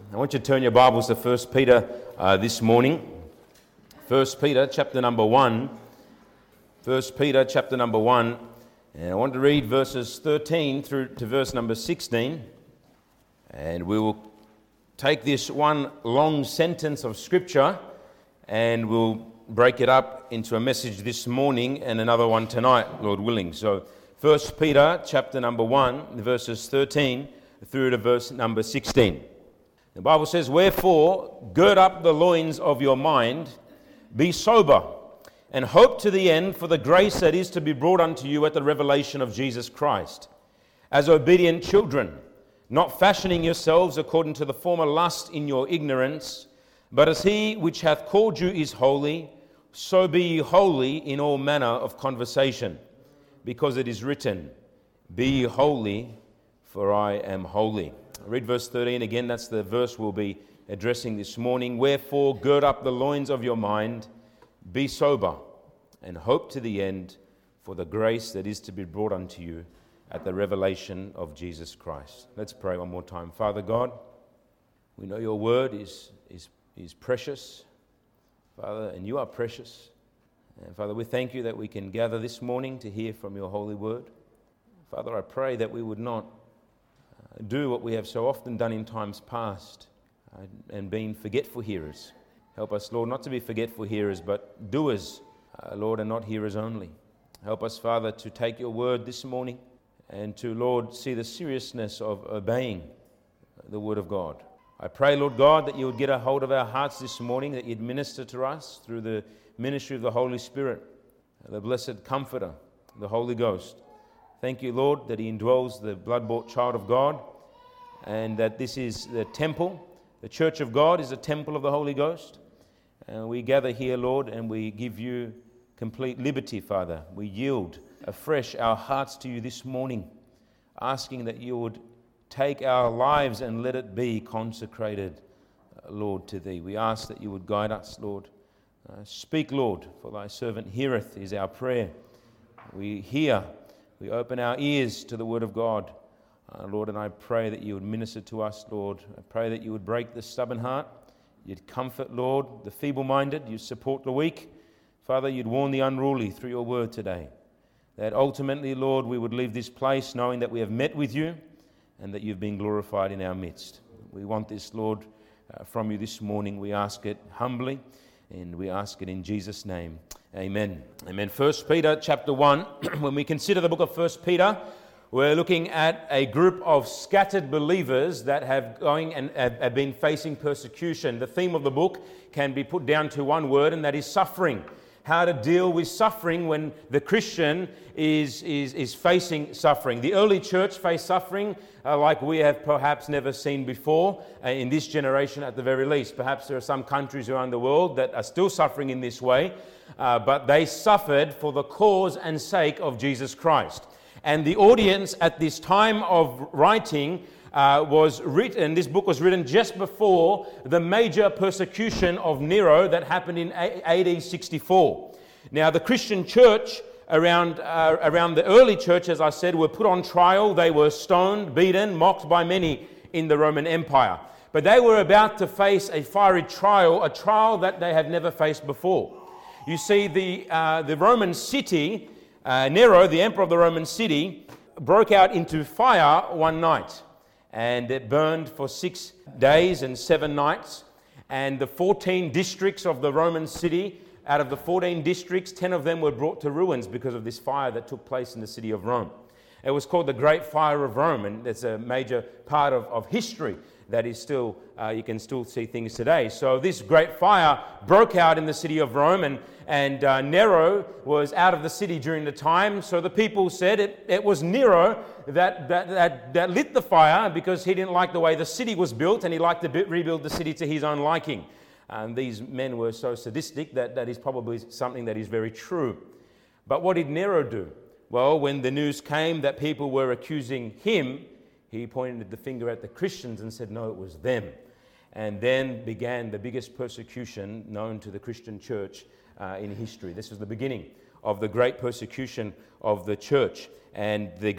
I want you to turn your Bibles to 1 Peter this morning. 1 Peter chapter number 1. 1 Peter chapter number 1. And I want to read verses 13 through to verse number 16. And we will take this one long sentence of Scripture and we'll break it up into a message this morning and another one tonight, Lord willing. So 1 Peter chapter number 1, verses 13 through to verse number 16. The Bible says, "Wherefore, gird up the loins of your mind, be sober, and hope to the end for the grace that is to be brought unto you at the revelation of Jesus Christ. As obedient children, not fashioning yourselves according to the former lust in your ignorance, but as he which hath called you is holy, so be ye holy in all manner of conversation. Because it is written, Be ye holy, for I am holy." Read verse 13 again. That's the verse we'll be addressing this morning. "Wherefore, gird up the loins of your mind, be sober, and hope to the end for the grace that is to be brought unto you at the revelation of Jesus Christ." Let's pray one more time. Father God, we know your word is precious, Father, and you are precious. And Father, we thank you that we can gather this morning to hear from your holy word. Father, I pray that we would not do what we have so often done in times past and been forgetful hearers. Help us, Lord, not to be forgetful hearers, but doers, Lord, and not hearers only. Help us, Father, to take your word this morning and to, Lord, see the seriousness of obeying the word of God. I pray, Lord God, that you would get a hold of our hearts this morning, that you'd minister to us through the ministry of the Holy Spirit, the blessed Comforter, the Holy Ghost. Thank you, Lord, that he indwells the blood-bought child of God, and that this is the temple. The church of God is a temple of the Holy Ghost. And we gather here, Lord, and we give you complete liberty, Father. We yield afresh our hearts to you this morning, asking that you would take our lives and let it be consecrated, Lord, to thee. We ask that you would guide us, Lord. Speak, Lord, for thy servant heareth is our prayer. We hear. We open our ears to the word of God, Lord, and I pray that you would minister to us, Lord. I pray that you would break the stubborn heart. You'd comfort, Lord, the feeble-minded. You'd support the weak. Father, you'd warn the unruly through your word today. That ultimately, Lord, we would leave this place knowing that we have met with you and that you've been glorified in our midst. We want this, Lord, from you this morning. We ask it humbly, and we ask it in Jesus' name. Amen. Amen. 1 Peter chapter 1. When we consider the book of 1 Peter, we're looking at a group of scattered believers that have been facing persecution. The theme of the book can be put down to one word, and that is suffering. How to deal with suffering when the Christian is facing suffering. The early church faced suffering like we have perhaps never seen before in this generation at the very least. Perhaps there are some countries around the world that are still suffering in this way, but they suffered for the cause and sake of Jesus Christ. And the audience at this time of writing was written, this book was written just before the major persecution of Nero that happened in AD 64. Now, the Christian church around the early church, as I said, were put on trial. They were stoned, beaten, mocked by many in the Roman Empire. But they were about to face a fiery trial, a trial that they had never faced before. You see, the Roman city, Nero, the emperor of the Roman city, broke out into fire one night. And it burned for 6 days and 7 nights. And the 14 districts of the Roman city, out of the 14 districts, 10 of them were brought to ruins because of this fire that took place in the city of Rome. It was called the Great Fire of Rome, and it's a major part of history that is still, you can still see things today. So this great fire broke out in the city of Rome, and Nero was out of the city during the time. So the people said it was Nero that lit the fire because he didn't like the way the city was built, and he liked to rebuild the city to his own liking. And these men were so sadistic that is probably something that is very true. But what did Nero do? Well, when the news came that people were accusing him, he pointed the finger at the Christians and said, no, it was them. And then began the biggest persecution known to the Christian church in history. This was the beginning of the great persecution of the church. And the great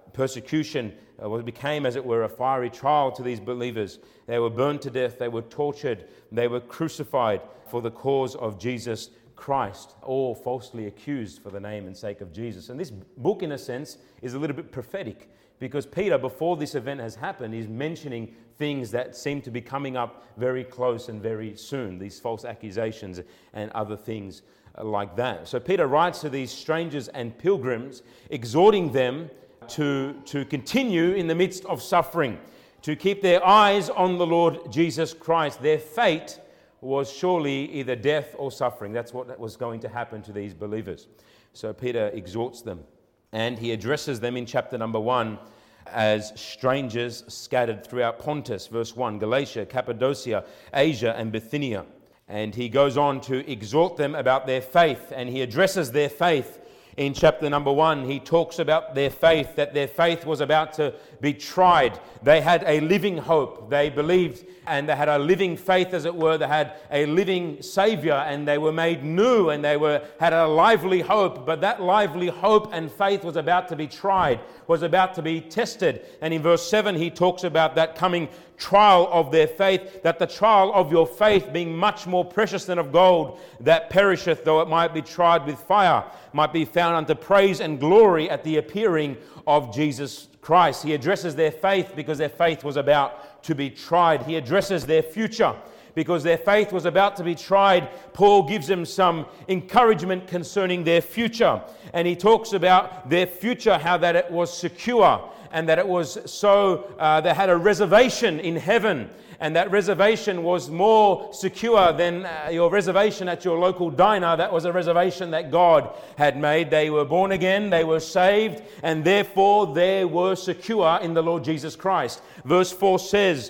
persecution became, as it were, a fiery trial to these believers. They were burned to death, they were tortured, they were crucified for the cause of Jesus Christ, all falsely accused for the name and sake of Jesus. And this book, in a sense, is a little bit prophetic, because Peter, before this event has happened, is mentioning things that seem to be coming up very close and very soon, these false accusations and other things like that. So Peter writes to these strangers and pilgrims, exhorting them to continue in the midst of suffering, to keep their eyes on the Lord Jesus Christ. Their fate was surely either death or suffering. That's what was going to happen to these believers. So Peter exhorts them, and he addresses them in chapter number 1 as strangers scattered throughout Pontus, verse 1, Galatia, Cappadocia, Asia, and Bithynia. And he goes on to exhort them about their faith, and he addresses their faith in chapter number 1. He talks about their faith, that their faith was about to be tried. They had a living hope. They believed, and they had a living faith, as it were. They had a living Savior, and they were made new, and they had a lively hope. But that lively hope and faith was about to be tried, was about to be tested. And in verse 7, he talks about that coming trial of their faith, that the trial of your faith, being much more precious than of gold that perisheth, though it might be tried with fire, might be found unto praise and glory at the appearing of Jesus Christ. He addresses their faith because their faith was about to be tried. He addresses their future because their faith was about to be tried. Paul gives them some encouragement concerning their future, and he talks about their future, how that it was secure, and that it was so, they had a reservation in heaven, and that reservation was more secure than your reservation at your local diner. That was a reservation that God had made. They were born again, they were saved, and therefore they were secure in the Lord Jesus Christ. Verse 4 says,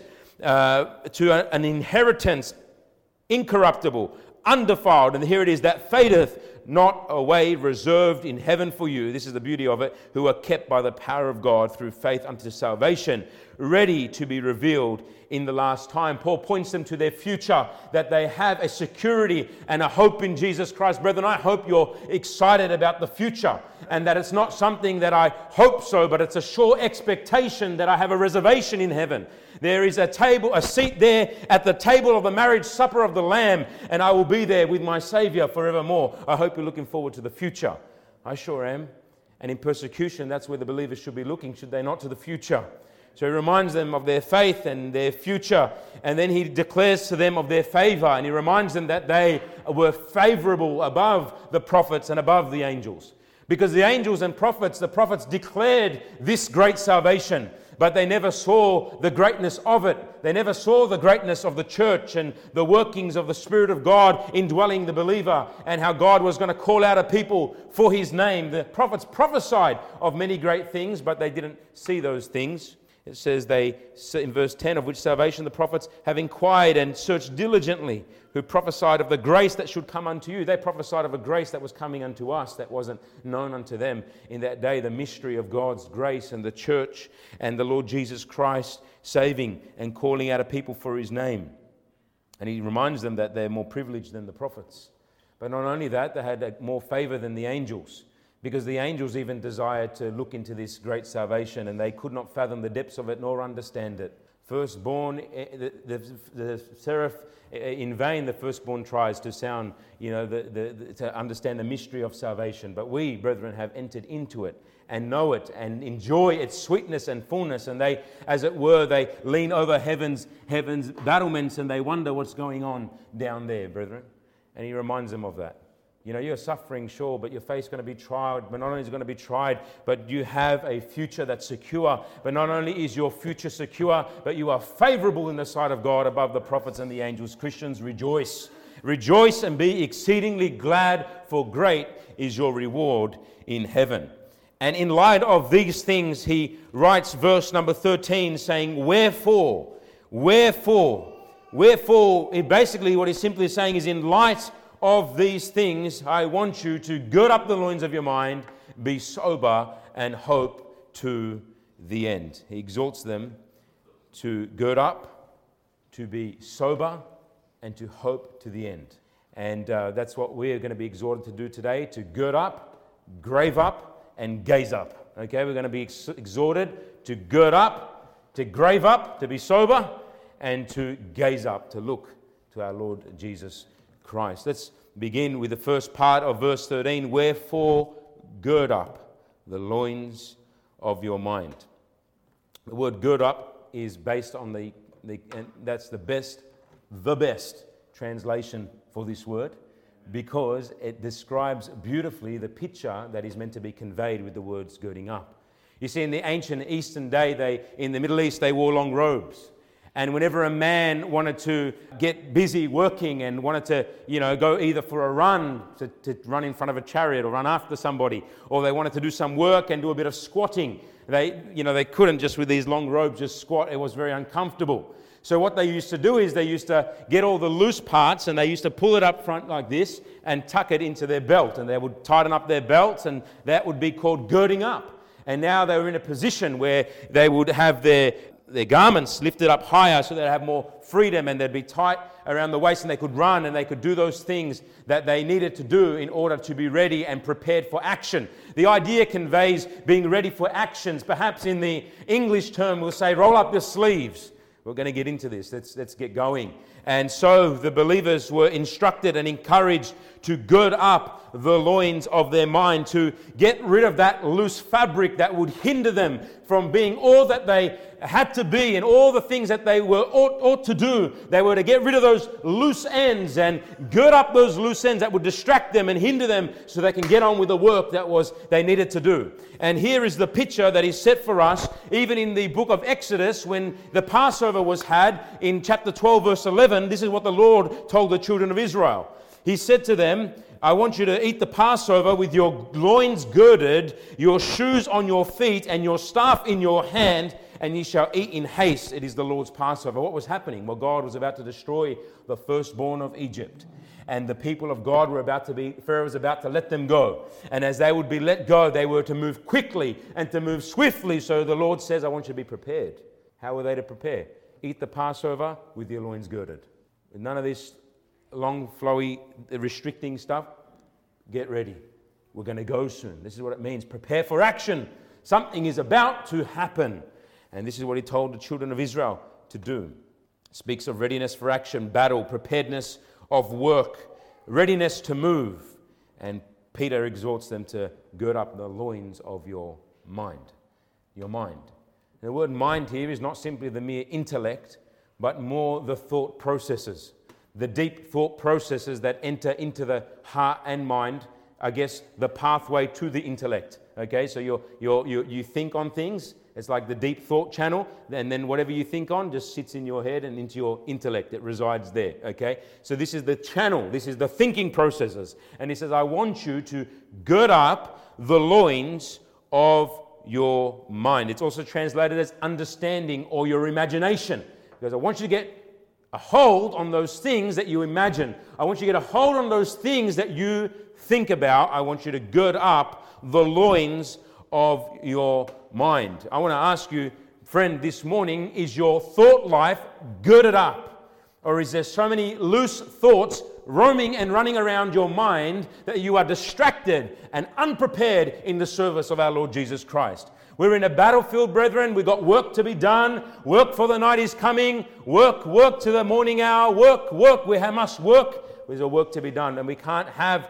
to an inheritance incorruptible, undefiled, and here it is, that fadeth not away, reserved in heaven for you. This is the beauty of it, who are kept by the power of God through faith unto salvation, ready to be revealed in the last time. Paul points them to their future, that they have a security and a hope in Jesus Christ. Brethren, I hope you're excited about the future, and that it's not something that I hope so, but it's a sure expectation that I have a reservation in heaven. There is a seat there at the table of the marriage supper of the Lamb, and I will be there with my Savior forevermore. I hope you're looking forward to the future. I sure am. And in persecution, that's where the believers should be looking, should they not, to the future? So he reminds them of their faith and their future, and then he declares to them of their favor, and he reminds them that they were favorable above the prophets and above the angels. Because the angels and prophets, the prophets declared this great salvation, but they never saw the greatness of it. They never saw the greatness of the church and the workings of the Spirit of God indwelling the believer, and how God was going to call out a people for His name. The prophets prophesied of many great things, but they didn't see those things. It says in verse 10, of which salvation the prophets have inquired and searched diligently, who prophesied of the grace that should come unto you. They prophesied of a grace that was coming unto us that wasn't known unto them in that day, the mystery of God's grace and the church and the Lord Jesus Christ saving and calling out a people for His name. And he reminds them that they're more privileged than the prophets. But not only that, they had more favor than the angels, because the angels even desired to look into this great salvation, and they could not fathom the depths of it nor understand it. Firstborn, the seraph, in vain the firstborn tries to sound, to understand the mystery of salvation. But we, brethren, have entered into it and know it and enjoy its sweetness and fullness. And they, as it were, they lean over heaven's battlements and they wonder what's going on down there, brethren. And he reminds them of that. You're suffering, sure, but your faith's going to be tried. But not only is it going to be tried, but you have a future that's secure. But not only is your future secure, but you are favorable in the sight of God above the prophets and the angels. Christians, rejoice. Rejoice and be exceedingly glad, for great is your reward in heaven. And in light of these things, he writes verse number 13, saying, Wherefore, basically what he's simply saying is, in light of these things, I want you to gird up the loins of your mind, be sober, and hope to the end. He exhorts them to gird up, to be sober, and to hope to the end. And that's what we're going to be exhorted to do today, to gird up, grave up, and gaze up. Okay, we're going to be exhorted to gird up, to grave up, to be sober, and to gaze up, to look to our Lord Jesus Christ. Let's begin with the first part of verse 13. Wherefore, gird up the loins of your mind. The word gird up is based on and that's the best translation for this word, because it describes beautifully the picture that is meant to be conveyed with the words girding up. You see, in the ancient Eastern day, in the Middle East, they wore long robes. And whenever a man wanted to get busy working and wanted to, go either for a run, to run in front of a chariot or run after somebody, or they wanted to do some work and do a bit of squatting, they couldn't just with these long robes just squat. It was very uncomfortable. So what they used to do is they used to get all the loose parts and they used to pull it up front like this and tuck it into their belt. And they would tighten up their belts, and that would be called girding up. And now they were in a position where they would have their garments lifted up higher so they'd have more freedom, and they'd be tight around the waist, and they could run and they could do those things that they needed to do in order to be ready and prepared for action. The idea conveys being ready for actions. Perhaps in the English term we'll say roll up your sleeves. We're going to get into this. Let's get going. And so the believers were instructed and encouraged to gird up the loins of their mind, to get rid of that loose fabric that would hinder them from being all that they had to be and all the things that they were ought to do. They were to get rid of those loose ends and gird up those loose ends that would distract them and hinder them so they can get on with the work that they needed to do. And here is the picture that is set for us even in the book of Exodus when the Passover was had in chapter 12 verse 11. This is what the Lord told the children of Israel. He said to them, I want you to eat the Passover with your loins girded, your shoes on your feet, and your staff in your hand, and ye shall eat in haste. It is the Lord's Passover. What was happening? Well, God was about to destroy the firstborn of Egypt. And the people of God Pharaoh was about to let them go. And as they would be let go, they were to move quickly and to move swiftly. So the Lord says, I want you to be prepared. How were they to prepare? Eat the Passover with your loins girded. With none of this long, flowy, restricting stuff. Get ready. We're going to go soon. This is what it means. Prepare for action. Something is about to happen. And this is what he told the children of Israel to do. It speaks of readiness for action, battle, preparedness of work, readiness to move. And Peter exhorts them to gird up the loins of your mind. Your mind. The word mind here is not simply the mere intellect, but more the thought processes. The deep thought processes that enter into the heart and mind, I guess, the pathway to the intellect. Okay, so you think on things. It's like the deep thought channel, and then whatever you think on just sits in your head and into your intellect. It resides there. Okay, so this is the channel. This is the thinking processes. And he says, I want you to gird up the loins of your mind. It's also translated as understanding or your imagination, because I want you to get a hold on those things that you imagine. I want you to get a hold on those things that you think about. I want you to gird up the loins of your mind. I want to ask you, friend, this morning, is your thought life girded up? Or is there so many loose thoughts roaming and running around your mind that you are distracted and unprepared in the service of our Lord Jesus Christ? We're in a battlefield, brethren. We've got work to be done. Work for the night is coming. Work to the morning hour. Work. We must work. There's a work to be done. And we can't have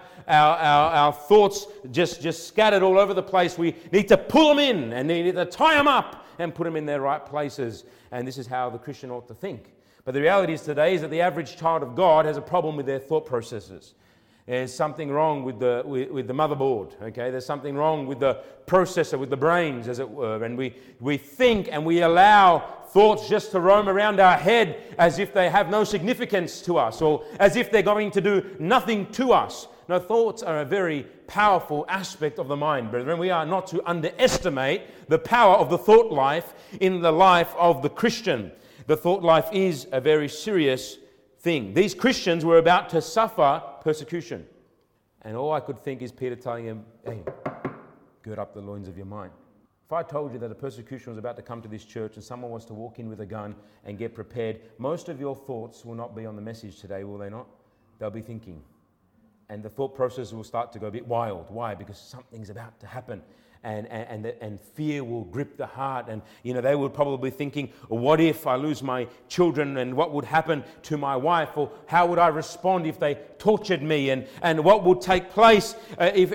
our thoughts just scattered all over the place. We need to pull them in and need to tie them up and put them in their right places. And this is how the Christian ought to think. But the reality is today is that the average child of God has a problem with their thought processes. There's something wrong with the motherboard, okay? There's something wrong with the processor, with the brains, as it were. And we think and we allow thoughts just to roam around our head as if they have no significance to us, or as if they're going to do nothing to us. No, thoughts are a very powerful aspect of the mind, brethren. We are not to underestimate the power of the thought life in the life of the Christian. The thought life is a very serious thing. These Christians were about to suffer persecution. And all I could think is Peter telling him, hey, gird up the loins of your mind. If I told you that a persecution was about to come to this church and someone was to walk in with a gun and get prepared, most of your thoughts will not be on the message today, will they not? They'll be thinking. And the thought process will start to go a bit wild. Why? Because something's about to happen. and fear will grip the heart. And, they would probably be thinking, what if I lose my children, and what would happen to my wife? Or how would I respond if they tortured me? And what would take place if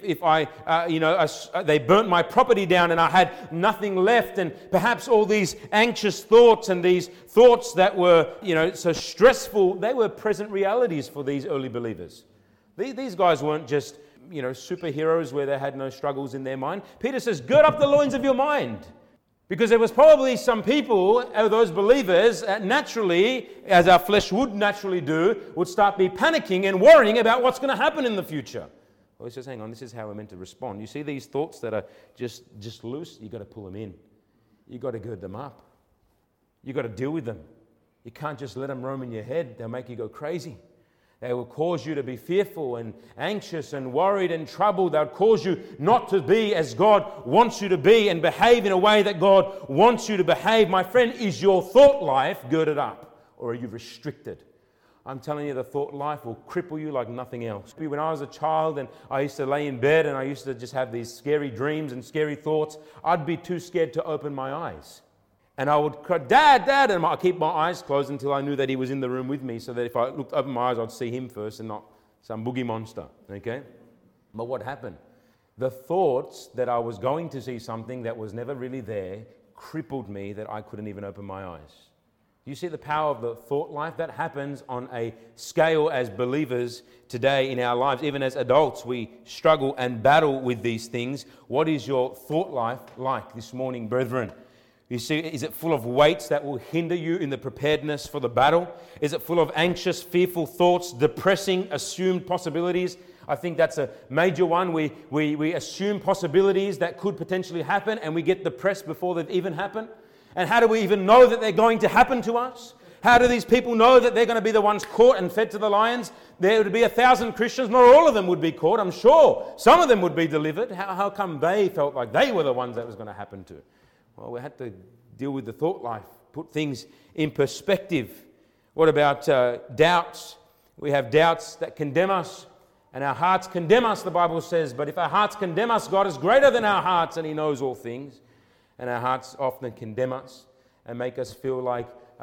they burnt my property down and I had nothing left? And perhaps all these anxious thoughts and these thoughts that were, so stressful, they were present realities for these early believers. These guys weren't just superheroes where they had no struggles in their mind. Peter says, gird up the loins of your mind. Because there was probably some people, those believers, naturally, as our flesh would naturally do, would start be panicking and worrying about what's going to happen in the future. Well, he says, hang on, this is how we're meant to respond. You see these thoughts that are just loose? You've got to pull them in. You've got to gird them up. You've got to deal with them. You can't just let them roam in your head. They'll make you go crazy. They will cause you to be fearful and anxious and worried and troubled. They'll cause you not to be as God wants you to be and behave in a way that God wants you to behave. My friend, is your thought life girded up, or are you restricted? I'm telling you, the thought life will cripple you like nothing else. When I was a child and I used to lay in bed and I used to just have these scary dreams and scary thoughts, I'd be too scared to open my eyes. And I would cry, Dad, Dad, and I'd keep my eyes closed until I knew that he was in the room with me, so that if I opened my eyes, I'd see him first and not some boogie monster, okay? But what happened? The thoughts that I was going to see something that was never really there crippled me that I couldn't even open my eyes. You see the power of the thought life? That happens on a scale as believers today in our lives. Even as adults, we struggle and battle with these things. What is your thought life like this morning, brethren? You see, is it full of weights that will hinder you in the preparedness for the battle? Is it full of anxious, fearful thoughts, depressing, assumed possibilities? I think that's a major one. We assume possibilities that could potentially happen, and we get depressed before they've even happened. And how do we even know that they're going to happen to us? How do these people know that they're going to be the ones caught and fed to the lions? There would be 1,000 Christians. Not all of them would be caught, I'm sure. Some of them would be delivered. How come they felt like they were the ones that was going to happen to? Well, we had to deal with the thought life, put things in perspective. What about doubts? We have doubts that condemn us, and our hearts condemn us, the Bible says. But if our hearts condemn us, God is greater than our hearts, and He knows all things. And our hearts often condemn us and make us feel like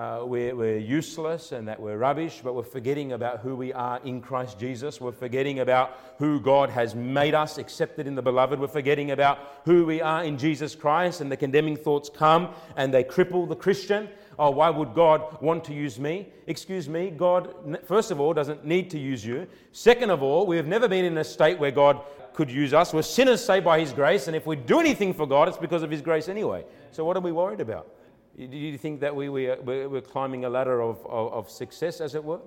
we're useless and that we're rubbish, but we're forgetting about who we are in Christ Jesus. We're forgetting about who God has made us, accepted in the Beloved. We're forgetting about who we are in Jesus Christ, and the condemning thoughts come and they cripple the Christian. Oh, why would God want to use me? Excuse me, God, first of all, doesn't need to use you. Second of all, we have never been in a state where God could use us. We're sinners saved by His grace, and if we do anything for God, it's because of His grace anyway. So what are we worried about? Do you think that we're climbing a ladder of success, as it were?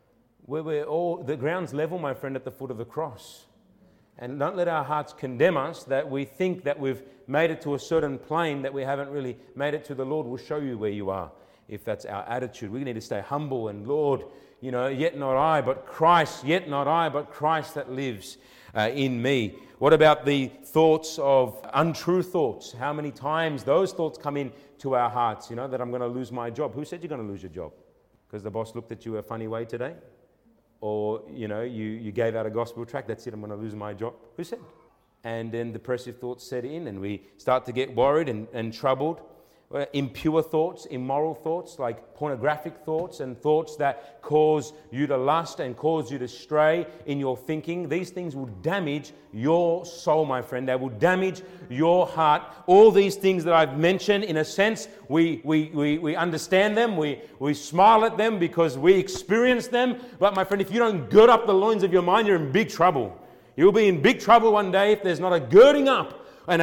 We're all, the ground's level, my friend, at the foot of the cross. And don't let our hearts condemn us that we think that we've made it to a certain plane that we haven't really made it to. The Lord will show you where you are if that's our attitude. We need to stay humble and, Lord, yet not I, but Christ, yet not I, but Christ that lives in me. What about the thoughts of untrue thoughts? How many times those thoughts come in to our hearts, that I'm going to lose my job. Who said you're going to lose your job? Because the boss looked at you a funny way today? Or, you gave out a gospel tract, that's it, I'm going to lose my job. Who said? And then depressive thoughts set in, and we start to get worried and troubled. Impure thoughts, immoral thoughts, like pornographic thoughts and thoughts that cause you to lust and cause you to stray in your thinking. These things will damage your soul, my friend. They will damage your heart. All these things that I've mentioned, in a sense, we understand them. We smile at them because we experience them. But my friend, if you don't gird up the loins of your mind, you're in big trouble. You'll be in big trouble one day if there's not a girding up and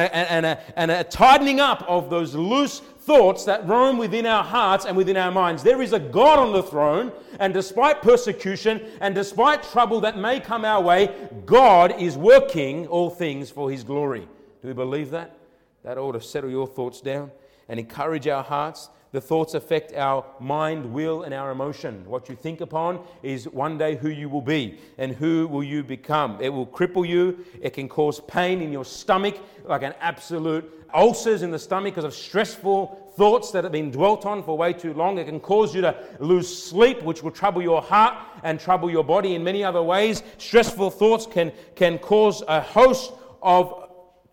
a tightening up of those loose thoughts that roam within our hearts and within our minds. There is a God on the throne, and despite persecution and despite trouble that may come our way, God is working all things for His glory. Do we believe that? That ought to settle your thoughts down and encourage our hearts. The thoughts affect our mind, will, and our emotion. What you think upon is one day who you will be and who will you become. It will cripple you. It can cause pain in your stomach, like an absolute ulcers in the stomach because of stressful thoughts that have been dwelt on for way too long. It can cause you to lose sleep, which will trouble your heart and trouble your body in many other ways. Stressful thoughts can cause a host of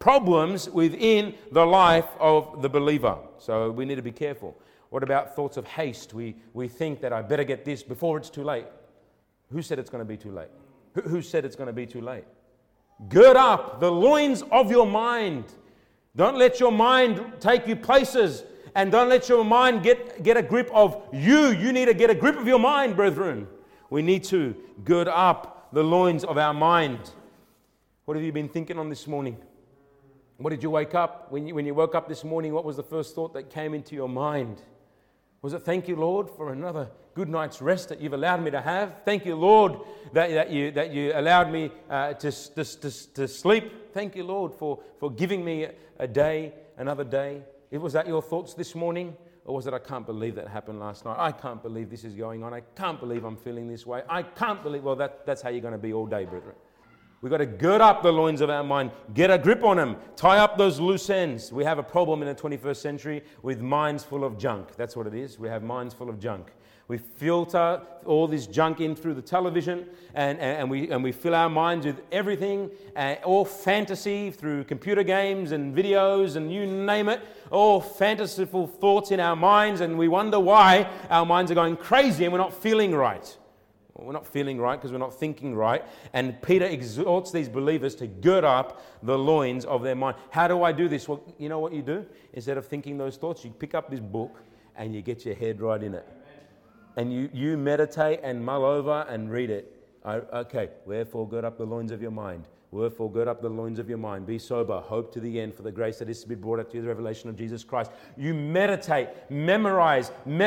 problems within the life of the believer. So we need to be careful. What about thoughts of haste? We think that I better get this before it's too late. Who said it's going to be too late? Who said it's going to be too late? Gird up the loins of your mind. Don't let your mind take you places, and don't let your mind get a grip of you. You need to get a grip of your mind, brethren. We need to gird up the loins of our mind. What have you been thinking on this morning? What did you wake up? When you woke up this morning, what was the first thought that came into your mind? Was it, thank you, Lord, for another good night's rest that you've allowed me to have? Thank you, Lord, that you allowed me to sleep. Thank you, Lord, for giving me a day, another day. Was that your thoughts this morning? Or was it, I can't believe that happened last night. I can't believe this is going on. I can't believe I'm feeling this way. I can't believe, well, that's how you're going to be all day, brethren. We've got to gird up the loins of our mind, get a grip on them, tie up those loose ends. We have a problem in the 21st century with minds full of junk. That's what it is. We have minds full of junk. We filter all this junk in through the television, and we fill our minds with everything, all fantasy through computer games and videos and you name it, all fantasyful thoughts in our minds, and we wonder why our minds are going crazy and we're not feeling right. Well, we're not feeling right because we're not thinking right. And Peter exhorts these believers to gird up the loins of their mind. How do I do this? Well, you know what you do? Instead of thinking those thoughts, you pick up this book and you get your head right in it. And you meditate and mull over and read it. Okay, wherefore gird up the loins of your mind. Wherefore gird up the loins of your mind. Be sober, hope to the end for the grace that is to be brought out to you, the revelation of Jesus Christ. You meditate, memorize,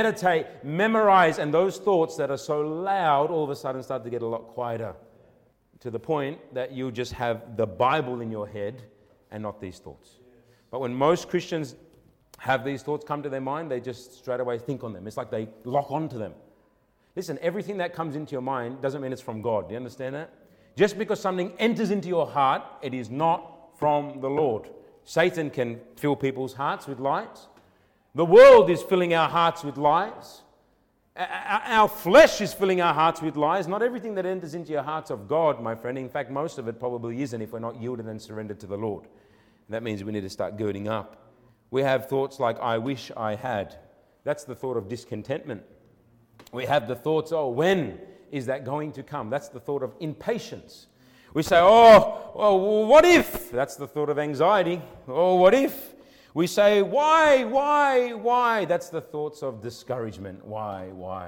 and those thoughts that are so loud all of a sudden start to get a lot quieter, to the point that you just have the Bible in your head and not these thoughts. But when most Christians have these thoughts come to their mind, they just straight away think on them. It's like they lock onto them. Listen, everything that comes into your mind doesn't mean it's from God. Do you understand that? Just because something enters into your heart, it is not from the Lord. Satan can fill people's hearts with lies. The world is filling our hearts with lies. Our flesh is filling our hearts with lies. Not everything that enters into your heart's of God, my friend. In fact, most of it probably isn't if we're not yielded and surrendered to the Lord. That means we need to start girding up. We have thoughts like, I wish I had. That's the thought of discontentment. We have the thoughts, oh, when is that going to come? That's the thought of impatience. We say, oh, what if? That's the thought of anxiety. Oh, what if? We say, why? That's the thoughts of discouragement. Why?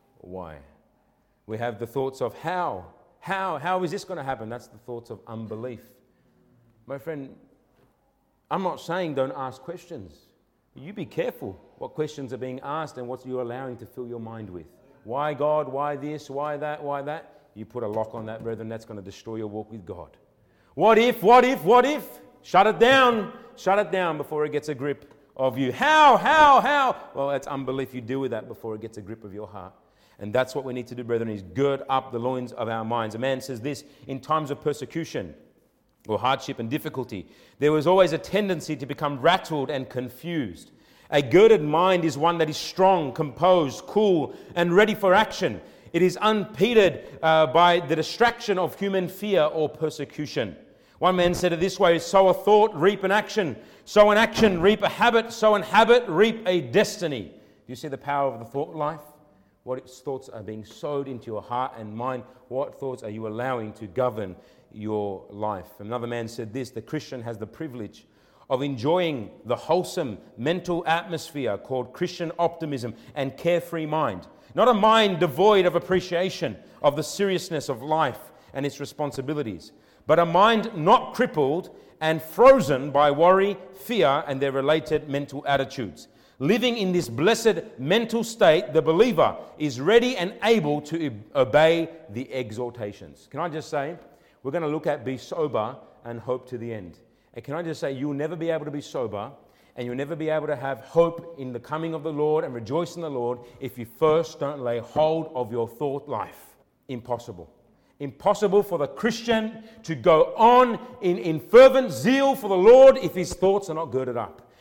We have the thoughts of how is this going to happen? That's the thoughts of unbelief. My friend, I'm not saying don't ask questions. You be careful what questions are being asked and what you're allowing to fill your mind with. Why God? Why this? Why that? You put a lock on that, brethren, that's going to destroy your walk with God. What if? Shut it down before it gets a grip of you. How? Well, that's unbelief. You deal with that before it gets a grip of your heart. And that's what we need to do, brethren, is gird up the loins of our minds. A man says this, in times of persecution or hardship and difficulty, there was always a tendency to become rattled and confused. A girded mind is one that is strong, composed, cool, and ready for action. It is unimpeded by the distraction of human fear or persecution. One man said it this way, sow a thought, reap an action. Sow an action, reap a habit. Sow an habit, reap a destiny. Do you see the power of the thought life? What thoughts are being sowed into your heart and mind? What thoughts are you allowing to govern your life? Another man said this, the Christian has the privilege of enjoying the wholesome mental atmosphere called Christian optimism and carefree mind. Not a mind devoid of appreciation of the seriousness of life and its responsibilities, but a mind not crippled and frozen by worry, fear, and their related mental attitudes. Living in this blessed mental state, the believer is ready and able to obey the exhortations. Can I just say, we're going to look at be sober and hope to the end. And can I just say, you'll never be able to be sober and you'll never be able to have hope in the coming of the Lord and rejoice in the Lord if you first don't lay hold of your thought life. Impossible. Impossible for the Christian to go on in fervent zeal for the Lord if his thoughts are not girded up.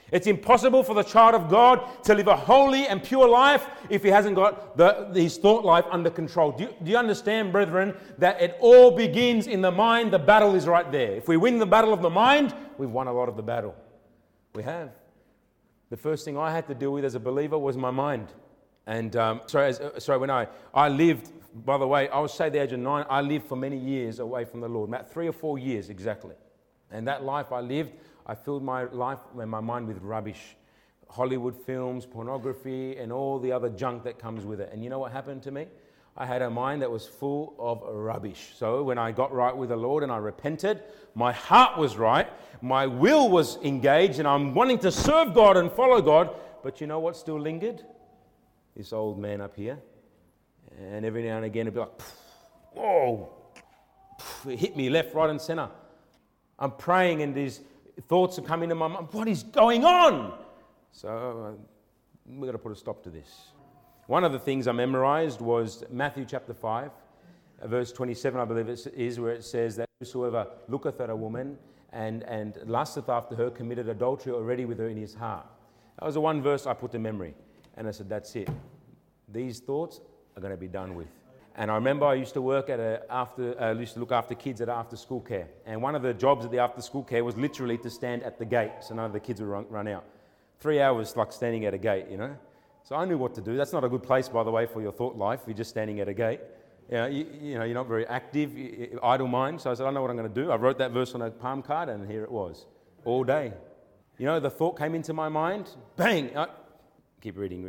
It's impossible for the child of God to live a holy and pure life if he hasn't got his thought life under control. Do you understand, brethren, that it all begins in the mind? The battle is right there. If we win the battle of the mind, we've won a lot of the battle. We have. The first thing I had to deal with as a believer was my mind. And when I lived, by the way, I would say the age of 9, I lived for many years away from the Lord, about 3 or 4 years exactly. And that life I lived, I filled my life and my mind with rubbish. Hollywood films, pornography, and all the other junk that comes with it. And you know what happened to me? I had a mind that was full of rubbish. So when I got right with the Lord and I repented, my heart was right, my will was engaged, and I'm wanting to serve God and follow God. But you know what still lingered? This old man up here. And every now and again it'd be like, whoa, it hit me left, right, and center. I'm praying and these thoughts are coming to my mind. What is going on? So we've got to put a stop to this. One of the things I memorized was Matthew chapter 5, verse 27, I believe it is, where it says that whosoever looketh at a woman and lusteth after her committed adultery already with her in his heart. That was the one verse I put to memory. And I said, that's it. These thoughts are going to be done with. And I remember I used to work used to look after kids at after school care. And one of the jobs at the after school care was literally to stand at the gate so none of the kids would run out. 3 hours like standing at a gate, you know. So I knew what to do. That's not a good place, by the way, for your thought life. You're just standing at a gate. You're not very active, idle mind. So I said, I know what I'm going to do. I wrote that verse on a palm card and here it was. All day. You know, the thought came into my mind. Bang! Keep reading.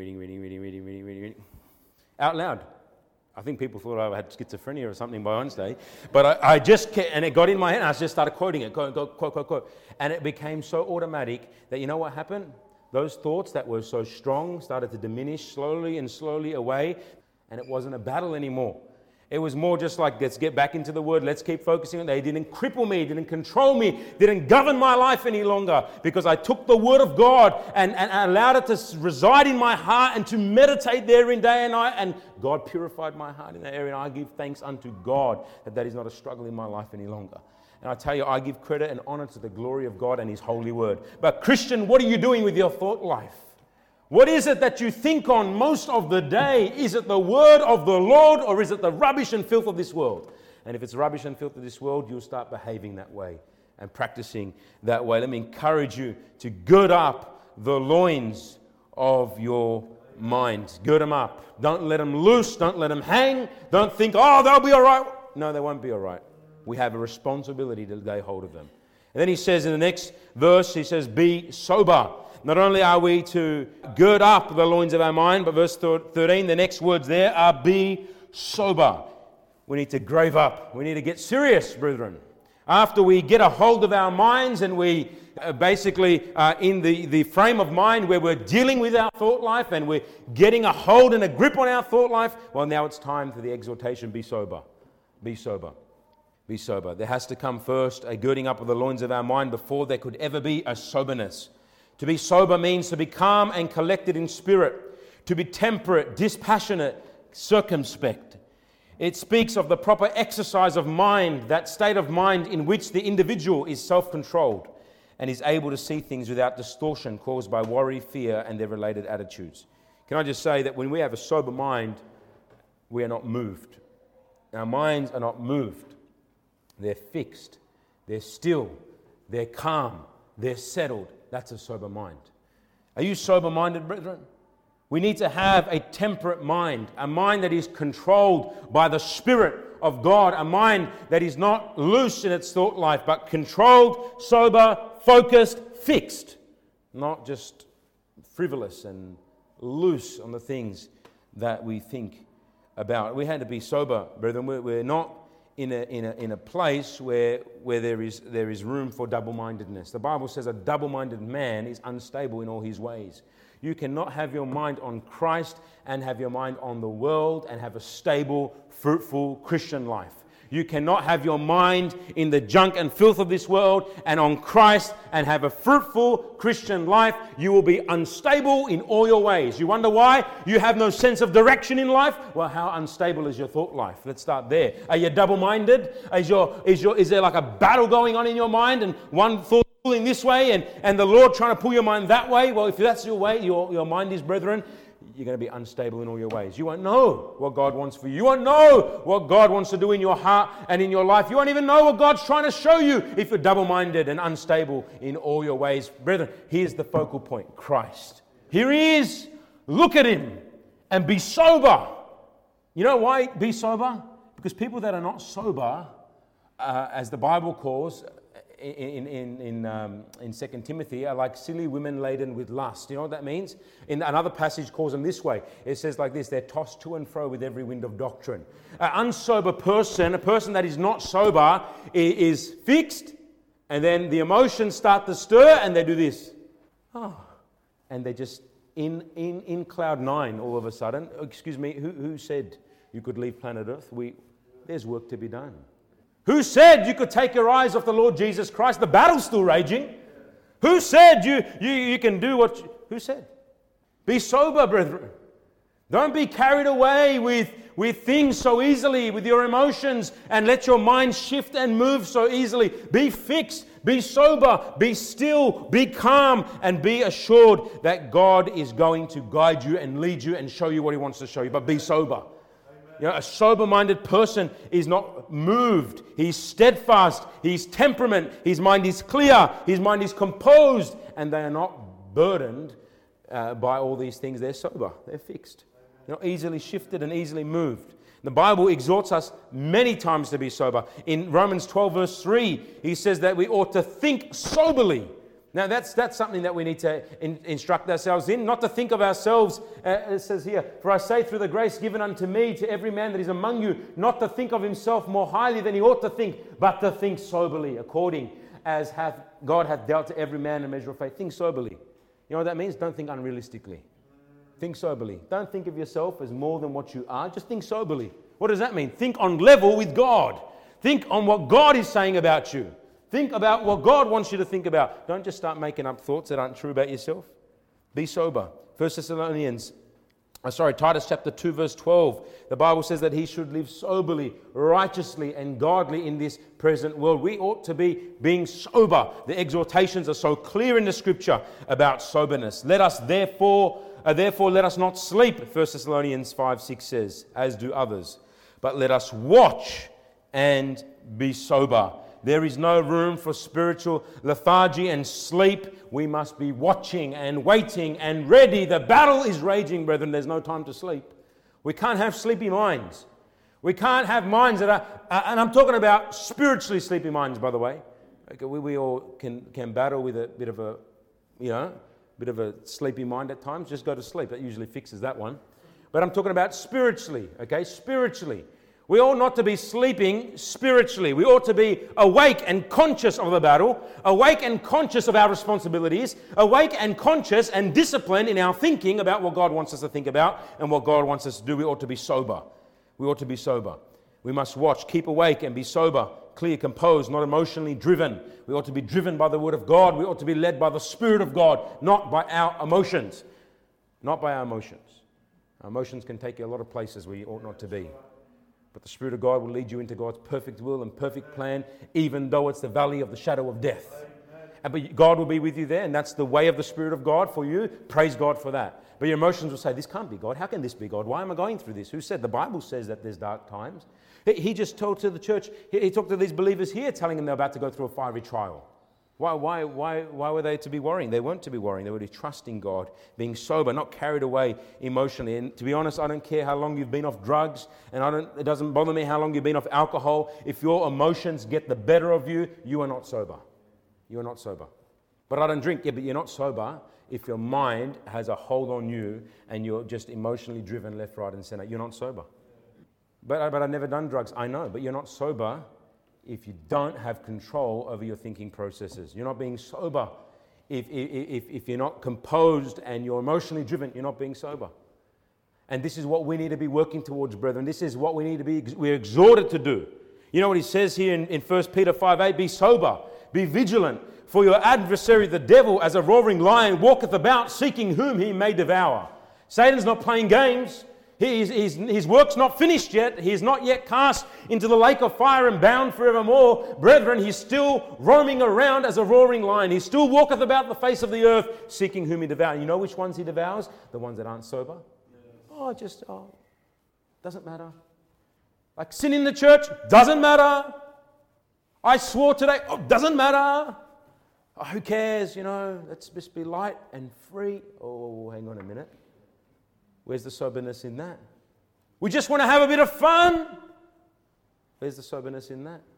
Out loud. I think people thought I had schizophrenia or something by Wednesday. But I just kept, and it got in my head, and I just started quoting it, quote. And it became so automatic that you know what happened? Those thoughts that were so strong started to diminish slowly away, and it wasn't a battle anymore. It was more just like, let's get back into the Word, let's keep focusing on it. They didn't cripple me, didn't control me, didn't govern my life any longer, because I took the Word of God and allowed it to reside in my heart and to meditate therein day and night, and God purified my heart in that area, and I give thanks unto God that is not a struggle in my life any longer. And I tell you, I give credit and honor to the glory of God and His holy Word. But Christian, what are you doing with your thought life? What is it that you think on most of the day? Is it the word of the Lord, or is it the rubbish and filth of this world? And if it's rubbish and filth of this world, you'll start behaving that way and practicing that way. Let me encourage you to gird up the loins of your mind. Gird them up. Don't let them loose. Don't let them hang. Don't think, oh, they'll be all right. No, they won't be all right. We have a responsibility to lay hold of them. And then he says in the next verse, he says, be sober. Not only are we to gird up the loins of our mind, but verse 13, the next words there are be sober. We need to grave up. We need to get serious, brethren. After we get a hold of our minds and we basically in the frame of mind where we're dealing with our thought life and we're getting a hold and a grip on our thought life, well, now it's time for the exhortation, be sober. Be sober. Be sober. There has to come first a girding up of the loins of our mind before there could ever be a soberness. To be sober means to be calm and collected in spirit, to be temperate, dispassionate, circumspect. It speaks of the proper exercise of mind, that state of mind in which the individual is self-controlled and is able to see things without distortion caused by worry, fear, and their related attitudes. Can I just say that when we have a sober mind, we are not moved. Our minds are not moved. They're fixed. They're still. They're calm. They're settled. That's a sober mind. Are you sober-minded, brethren? We need to have a temperate mind, a mind that is controlled by the Spirit of God, a mind that is not loose in its thought life, but controlled, sober, focused, fixed, not just frivolous and loose on the things that we think about. We had to be sober, brethren. We're not in a place where there is room for double-mindedness. The Bible says a double-minded man is unstable in all his ways. You cannot have your mind on Christ and have your mind on the world and have a stable, fruitful Christian life. You cannot have your mind in the junk and filth of this world and on Christ and have a fruitful Christian life. You will be unstable in all your ways. You wonder why? You have no sense of direction in life? Well, how unstable is your thought life? Let's start there. Are you double-minded? Is there like a battle going on in your mind and one thought pulling this way and the Lord trying to pull your mind that way. Well, if that's your way, your mind is, brethren, you're going to be unstable in all your ways. You won't know what God wants for you. You won't know what God wants to do in your heart and in your life. You won't even know what God's trying to show you if you're double-minded and unstable in all your ways. Brethren, here's the focal point, Christ. Here he is. Look at him and be sober. You know why be sober? Because people that are not sober, as the Bible calls in 2 Timothy, are like silly women laden with lust. You know what that means? In another passage calls them this way. It says like this: they're tossed to and fro with every wind of doctrine. An unsober person, a person that is not sober, is fixed, and then the emotions start to stir, and they do this. And they just in cloud nine all of a sudden. Excuse me, who said you could leave planet Earth? There's work to be done. Who said you could take your eyes off the Lord Jesus Christ? The battle's still raging. Who said you can do what... Who said? Be sober, brethren. Don't be carried away with things so easily, with your emotions, and let your mind shift and move so easily. Be fixed, be sober, be still, be calm, and be assured that God is going to guide you and lead you and show you what He wants to show you. But be sober. You know, a sober-minded person is not moved. He's steadfast. He's temperament. His mind is clear. His mind is composed. And they are not burdened by all these things. They're sober. They're fixed. They're not easily shifted and easily moved. The Bible exhorts us many times to be sober. In Romans 12 verse 3, he says that we ought to think soberly. Now that's something that we need to instruct ourselves in, not to think of ourselves, it says here, for I say through the grace given unto me to every man that is among you, not to think of himself more highly than he ought to think, but to think soberly, according as God hath dealt to every man a measure of faith. Think soberly. You know what that means? Don't think unrealistically. Think soberly. Don't think of yourself as more than what you are. Just think soberly. What does that mean? Think on level with God. Think on what God is saying about you. Think about what God wants you to think about. Don't just start making up thoughts that aren't true about yourself. Be sober. Titus chapter 2 verse 12. The Bible says that he should live soberly, righteously and godly in this present world. We ought to be being sober. The exhortations are so clear in the scripture about soberness. Let us therefore let us not sleep, 1 Thessalonians 5:6 says, as do others. But let us watch and be sober. There is no room for spiritual lethargy and sleep. We must be watching and waiting and ready. The battle is raging, brethren. There's no time to sleep. We can't have sleepy minds. We can't have minds that are, and I'm talking about spiritually sleepy minds, by the way. Okay, we all can battle with a bit of a sleepy mind at times. Just go to sleep. That usually fixes that one. But I'm talking about spiritually, okay? Spiritually. We ought not to be sleeping spiritually. We ought to be awake and conscious of the battle, awake and conscious of our responsibilities, awake and conscious and disciplined in our thinking about what God wants us to think about and what God wants us to do. We ought to be sober. We ought to be sober. We must watch, keep awake and be sober, clear, composed, not emotionally driven. We ought to be driven by the Word of God. We ought to be led by the Spirit of God, not by our emotions. Not by our emotions. Our emotions can take you a lot of places where you ought not to be. But the Spirit of God will lead you into God's perfect will and perfect plan, even though it's the valley of the shadow of death. But God will be with you there, and that's the way of the Spirit of God for you. Praise God for that. But your emotions will say, this can't be God. How can this be God? Why am I going through this? Who said? The Bible says that there's dark times. He just told to the church, he talked to these believers here, telling them they're about to go through a fiery trial. Why were they to be worrying? They weren't to be worrying. They were to be trusting God, being sober, not carried away emotionally. And to be honest, I don't care how long you've been off drugs, and it doesn't bother me how long you've been off alcohol. If your emotions get the better of you, you are not sober. You are not sober. But I don't drink. Yeah, but you're not sober if your mind has a hold on you and you're just emotionally driven left, right, and center. You're not sober. But I've never done drugs. I know, but you're not sober if you don't have control over your thinking processes. You're not being sober. If you're not composed and you're emotionally driven, you're not being sober. And this is what we need to be working towards, brethren. This is what we're exhorted to do. You know what he says here in 1 Peter 5:8, be sober, be vigilant, for your adversary, the devil, as a roaring lion, walketh about, seeking whom he may devour. Satan's not playing games. His work's not finished yet. He is not yet cast into the lake of fire and bound forevermore. Brethren, he's still roaming around as a roaring lion. He still walketh about the face of the earth, seeking whom he devour. You know which ones he devours? The ones that aren't sober. Doesn't matter. Like sin in the church, doesn't matter. I swore today, doesn't matter. Who cares, let's just be light and free. Hang on a minute. Where's the soberness in that? We just want to have a bit of fun. Where's the soberness in that?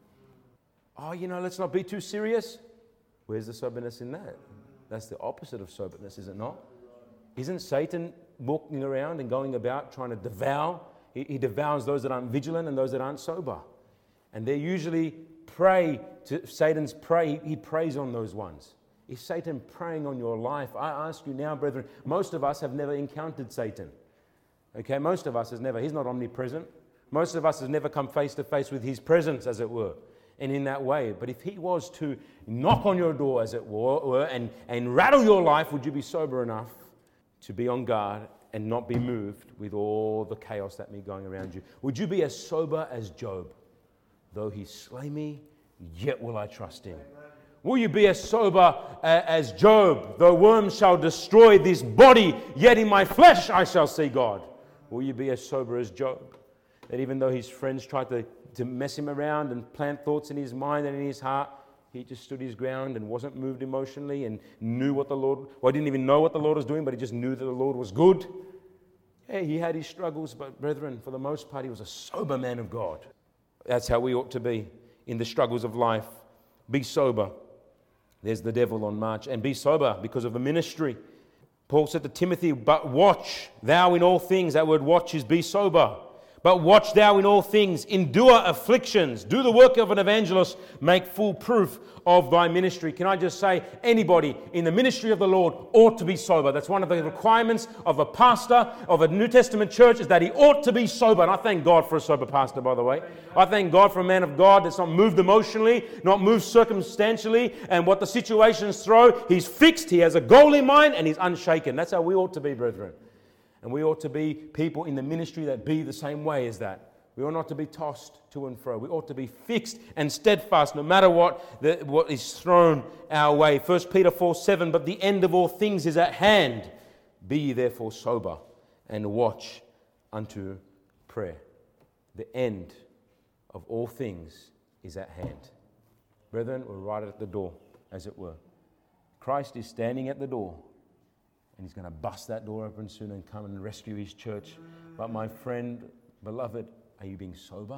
Let's not be too serious. Where's the soberness in that? That's the opposite of soberness, is it not? Isn't Satan walking around and going about trying to devour? He devours those that aren't vigilant and those that aren't sober. And they usually prey to Satan's prey. He preys on those ones. Is Satan preying on your life? I ask you now, brethren, most of us have never encountered Satan. Okay, most of us has never. He's not omnipresent. Most of us has never come face to face with his presence, as it were, and in that way. But if he was to knock on your door, as it were, and rattle your life, would you be sober enough to be on guard and not be moved with all the chaos that may be going around you? Would you be as sober as Job? Though he slay me, yet will I trust him. Will you be as sober as Job? Though worms shall destroy this body, yet in my flesh I shall see God. Will you be as sober as Job? That even though his friends tried to mess him around and plant thoughts in his mind and in his heart, he just stood his ground and wasn't moved emotionally and knew what the Lord... Well, he didn't even know what the Lord was doing, but he just knew that the Lord was good. Yeah, he had his struggles, but brethren, for the most part, he was a sober man of God. That's how we ought to be in the struggles of life. Be sober. There's the devil on march. And be sober because of the ministry. Paul said to Timothy, but watch thou in all things. That word watch is be sober. But watch thou in all things, endure afflictions, do the work of an evangelist, make full proof of thy ministry. Can I just say, anybody in the ministry of the Lord ought to be sober. That's one of the requirements of a pastor of a New Testament church, is that he ought to be sober. And I thank God for a sober pastor, by the way. I thank God for a man of God that's not moved emotionally, not moved circumstantially, and what the situations throw, he's fixed, he has a goal in mind, and he's unshaken. That's how we ought to be, brethren. And we ought to be people in the ministry that be the same way as that. We ought not to be tossed to and fro. We ought to be fixed and steadfast no matter what is thrown our way. 1 Peter 4:7, but the end of all things is at hand. Be ye therefore sober and watch unto prayer. The end of all things is at hand. Brethren, we're right at the door, as it were. Christ is standing at the door. And he's going to bust that door open soon and come and rescue his church. But my friend, beloved, are you being sober?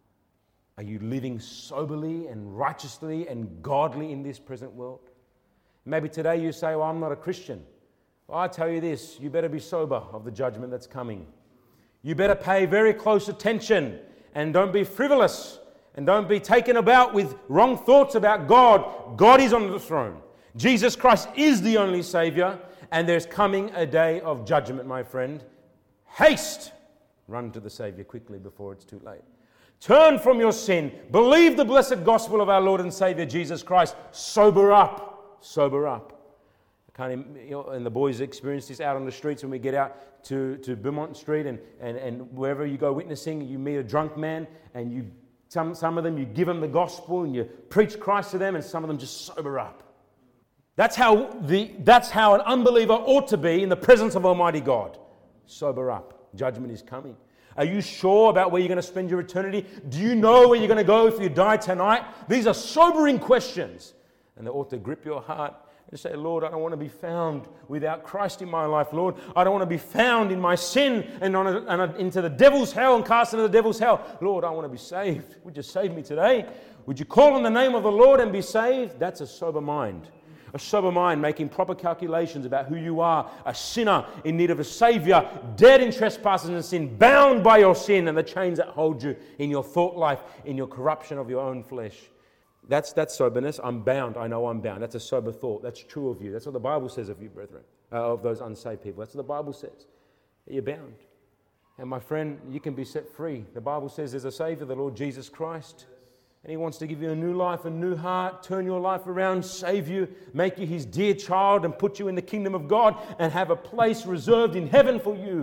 Are you living soberly and righteously and godly in this present world? Maybe today you say, well, I'm not a Christian. Well, I tell you this, you better be sober of the judgment that's coming. You better pay very close attention and don't be frivolous and don't be taken about with wrong thoughts about God. God is on the throne. Jesus Christ is the only Savior. And there's coming a day of judgment, my friend. Haste! Run to the Savior quickly before it's too late. Turn from your sin. Believe the blessed gospel of our Lord and Savior Jesus Christ. Sober up. Sober up. And the boys experience this out on the streets when we get out to Beaumont Street and wherever you go witnessing, you meet a drunk man and some of them, you give them the gospel and you preach Christ to them, and some of them just sober up. That's how an unbeliever ought to be in the presence of Almighty God. Sober up. Judgment is coming. Are you sure about where you're going to spend your eternity? Do you know where you're going to go if you die tonight? These are sobering questions. And they ought to grip your heart and say, Lord, I don't want to be found without Christ in my life. Lord, I don't want to be found in my sin and into the devil's hell and cast into the devil's hell. Lord, I want to be saved. Would you save me today? Would you call on the name of the Lord and be saved? That's a sober mind. A sober mind, making proper calculations about who you are, a sinner in need of a Savior, dead in trespasses and sin, bound by your sin and the chains that hold you in your thought life, in your corruption of your own flesh. That's soberness. I'm bound. I know I'm bound. That's a sober thought. That's true of you. That's what the Bible says of you, brethren, of those unsaved people. That's what the Bible says. You're bound. And my friend, you can be set free. The Bible says there's a Savior, the Lord Jesus Christ. And He wants to give you a new life, a new heart, turn your life around, save you, make you His dear child and put you in the kingdom of God and have a place reserved in heaven for you.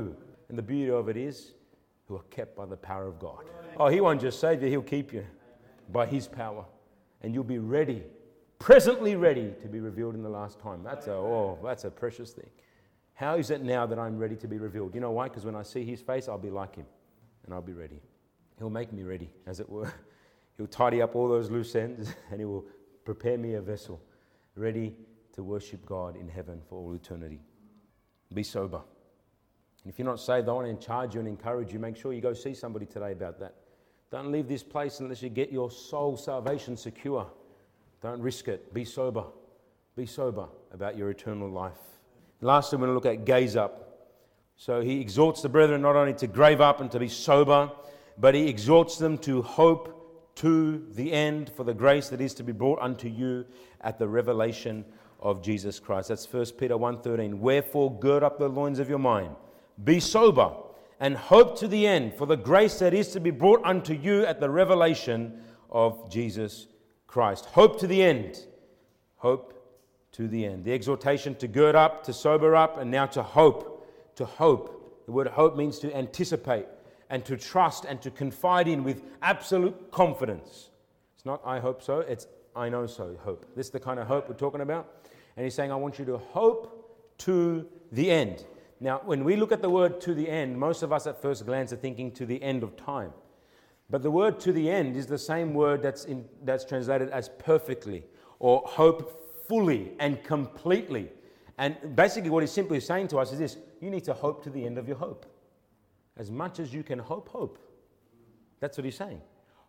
And the beauty of it is, who are kept by the power of God. Oh, He won't just save you, He'll keep you by His power. And you'll be ready, presently ready to be revealed in the last time. That's a precious thing. How is it now that I'm ready to be revealed? You know why? Because when I see His face, I'll be like Him. And I'll be ready. He'll make me ready, as it were. He'll tidy up all those loose ends and He will prepare me a vessel ready to worship God in heaven for all eternity. Be sober. And if you're not saved, I want to charge you and encourage you. Make sure you go see somebody today about that. Don't leave this place unless you get your soul salvation secure. Don't risk it. Be sober. Be sober about your eternal life. Lastly, we're going to look at gaze up. So he exhorts the brethren not only to grave up and to be sober, but he exhorts them to hope to the end for the grace that is to be brought unto you at the revelation of Jesus Christ. That's 1 Peter 1:13. Wherefore gird up the loins of your mind. Be sober and hope to the end for the grace that is to be brought unto you at the revelation of Jesus Christ. Hope to the end. Hope to the end. The exhortation to gird up, to sober up, and now to hope. To hope. The word hope means to anticipate and to trust and to confide in with absolute confidence. It's not I hope so, it's I know so hope. This is the kind of hope we're talking about. And he's saying, I want you to hope to the end. Now, when we look at the word to the end, most of us at first glance are thinking to the end of time. But the word to the end is the same word that's translated as perfectly, or hope fully and completely. And basically what he's simply saying to us is this: you need to hope to the end of your hope. As much as you can hope. That's what he's saying.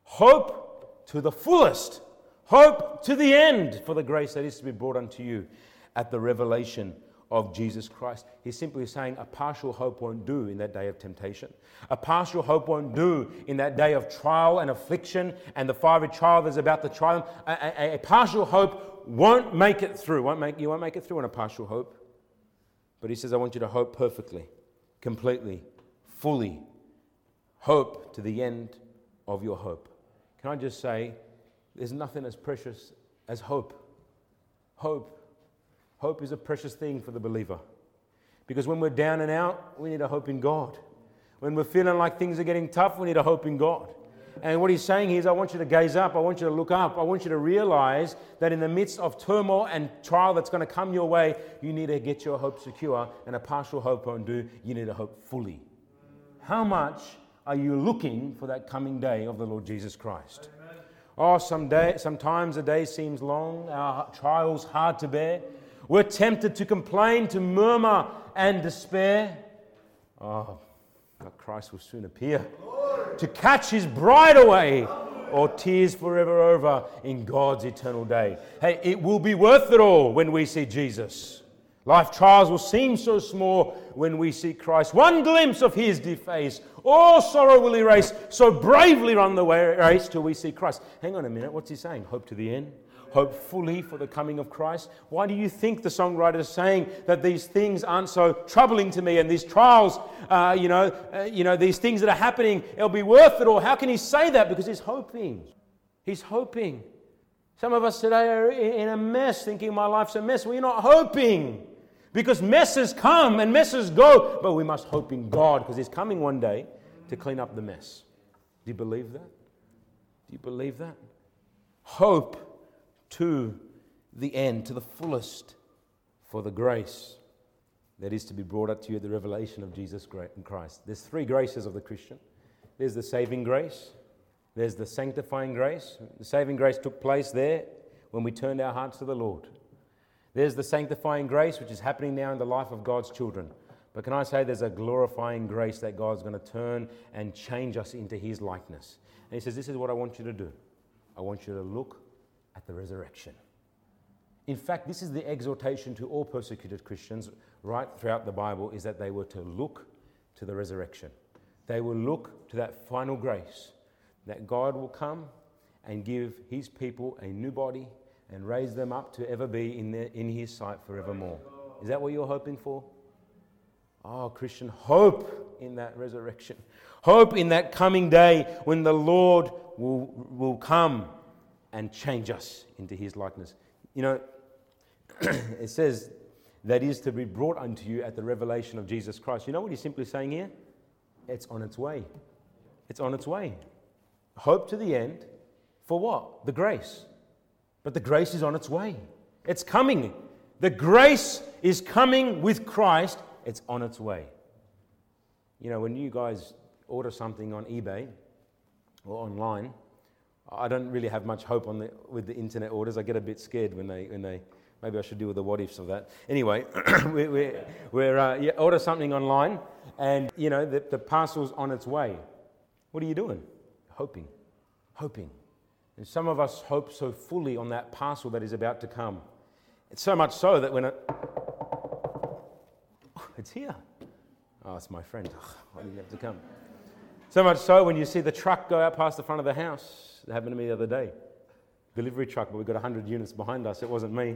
Hope to the fullest. Hope to the end for the grace that is to be brought unto you at the revelation of Jesus Christ. He's simply saying a partial hope won't do in that day of temptation. A partial hope won't do in that day of trial and affliction and the fiery trial that's about to try them. A partial hope won't make it through. You won't make it through on a partial hope. But he says, I want you to hope perfectly, completely, fully. Hope to the end of your hope. Can I just say, there's nothing as precious as hope. Hope. Hope is a precious thing for the believer. Because when we're down and out, we need a hope in God. When we're feeling like things are getting tough, we need a hope in God. And what he's saying is, I want you to gaze up, I want you to look up, I want you to realize that in the midst of turmoil and trial that's going to come your way, you need to get your hope secure, and a partial hope won't do. You need to hope fully. How much are you looking for that coming day of the Lord Jesus Christ? Oh, sometimes the day seems long, our trials hard to bear. We're tempted to complain, to murmur and despair. Oh, but Christ will soon appear to catch his bride away, or tears forever over in God's eternal day. Hey, it will be worth it all when we see Jesus. Life trials will seem so small when we see Christ. One glimpse of his dear face, all sorrow will erase. So bravely run the race till we see Christ. Hang on a minute, what's he saying? Hope to the end? Hope fully for the coming of Christ? Why do you think the songwriter is saying that these things aren't so troubling to me, and these trials, these things that are happening, it'll be worth it all? How can he say that? Because he's hoping. He's hoping. Some of us today are in a mess, thinking my life's a mess. We're not hoping. Because messes come and messes go. But we must hope in God, because he's coming one day to clean up the mess. Do you believe that? Do you believe that? Hope to the end, to the fullest, for the grace that is to be brought up to you at the revelation of Jesus Christ. There's three graces of the Christian. There's the saving grace. There's the sanctifying grace. The saving grace took place there when we turned our hearts to the Lord. There's the sanctifying grace, which is happening now in the life of God's children. But can I say there's a glorifying grace that God's going to turn and change us into his likeness. And he says, this is what I want you to do. I want you to look at the resurrection. In fact, this is the exhortation to all persecuted Christians right throughout the Bible, is that they were to look to the resurrection. They will look to that final grace, that God will come and give his people a new body and raise them up to ever be in his sight forevermore. Is that what you're hoping for? Oh, Christian, hope in that resurrection. Hope in that coming day when the Lord will come and change us into his likeness. You know, it says that is to be brought unto you at the revelation of Jesus Christ. You know what he's simply saying here? It's on its way. It's on its way. Hope to the end. For what? The grace. But the grace is on its way. It's coming. The grace is coming with Christ. It's on its way. You know, when you guys order something on eBay or online, I don't really have much hope with the internet orders. I get a bit scared when they maybe I should deal with the what ifs of that. Anyway, you order something online, and you know the parcel's on its way. What are you doing? Hoping. And some of us hope so fully on that parcel that is about to come. It's so much so that when it's here. Oh, it's my friend. I didn't have to come. So much so when you see the truck go out past the front of the house. It happened to me the other day. Delivery truck, but we've got 100 units behind us. It wasn't me.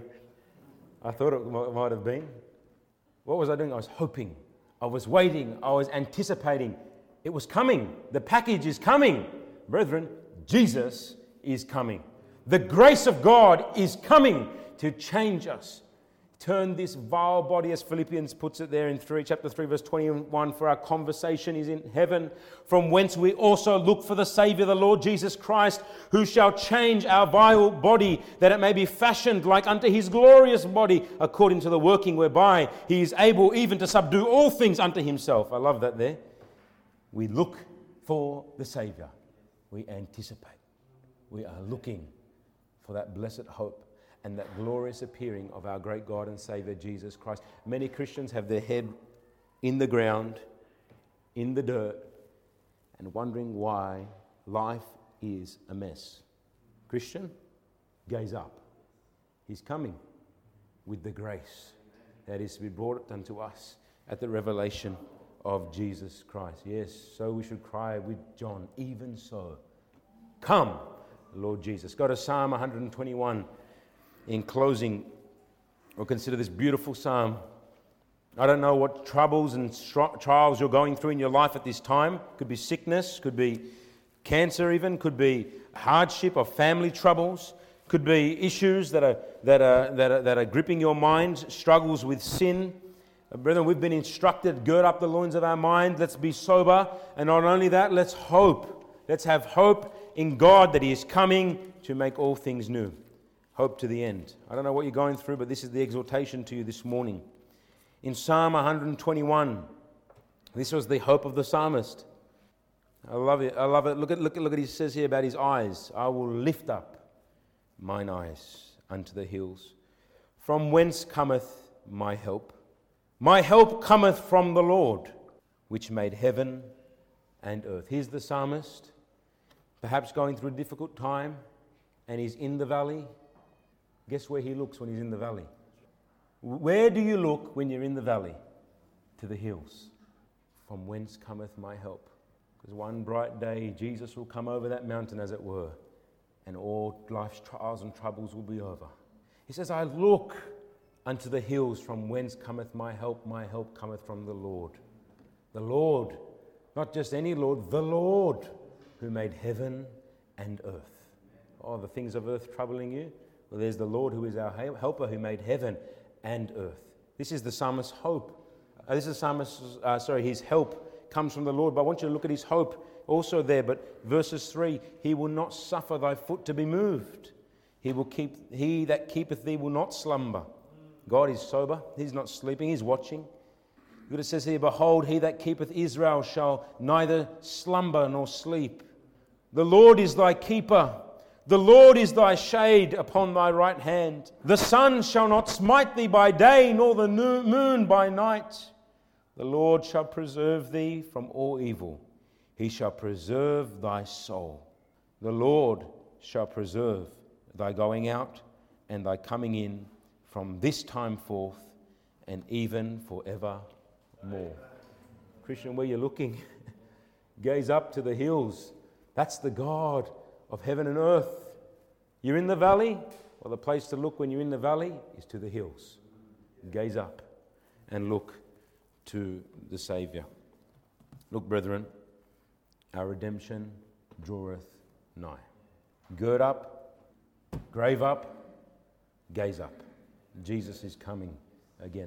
I thought it might have been. What was I doing? I was hoping. I was waiting. I was anticipating. It was coming. The package is coming. Brethren, Jesus is coming. The grace of God is coming to change us. Turn this vile body, as Philippians puts it there in chapter 3, verse 21, for our conversation is in heaven, from whence we also look for the Saviour, the Lord Jesus Christ, who shall change our vile body, that it may be fashioned like unto his glorious body, according to the working whereby he is able even to subdue all things unto himself. I love that there. We look for the Saviour. We anticipate. We are looking for that blessed hope and that glorious appearing of our great God and Saviour, Jesus Christ. Many Christians have their head in the ground, in the dirt, and wondering why life is a mess. Christian, gaze up. He's coming with the grace that is to be brought unto us at the revelation of Jesus Christ. Yes, so we should cry with John, even so. Come, Lord Jesus. Go to Psalm 121. In closing, we'll consider this beautiful psalm. I don't know what troubles and trials you're going through in your life at this time. Could be sickness, could be cancer even, could be hardship or family troubles, could be issues that are gripping your mind, struggles with sin. Brethren, we've been instructed, gird up the loins of our mind, let's be sober, and not only that, let's hope. Let's have hope in God that He is coming to make all things new. Hope to the end. I don't know what you're going through, but this is the exhortation to you this morning. In Psalm 121, this was the hope of the psalmist. I love it. Look at what he says here about his eyes. I will lift up mine eyes unto the hills. From whence cometh my help? My help cometh from the Lord, which made heaven and earth. Here's the psalmist, perhaps going through a difficult time, and he's in the valley. Guess where he looks when he's in the valley? Where do you look when you're in the valley? To the hills. From whence cometh my help? Because one bright day, Jesus will come over that mountain, as it were, and all life's trials and troubles will be over. He says, I look unto the hills, from whence cometh my help. My help cometh from the Lord. The Lord, not just any Lord, the Lord who made heaven and earth. Oh, the things of earth troubling you? Well, there's the Lord who is our helper, who made heaven and earth. This is the psalmist's hope. His help comes from the Lord. But I want you to look at his hope also there. But verses 3, he will not suffer thy foot to be moved. He that keepeth thee will not slumber. God is sober. He's not sleeping. He's watching. But it says here, behold, he that keepeth Israel shall neither slumber nor sleep. The Lord is thy keeper. The Lord is thy shade upon thy right hand. The sun shall not smite thee by day, nor the moon by night. The Lord shall preserve thee from all evil. He shall preserve thy soul. The Lord shall preserve thy going out and thy coming in from this time forth and even forevermore. Christian, where you're looking, gaze up to the hills. That's the God of heaven and earth. You're in the valley? Well, the place to look when you're in the valley is to the hills. Gaze up and look to the Saviour. Look, brethren, our redemption draweth nigh. Gird up, grave up, gaze up. Jesus is coming again.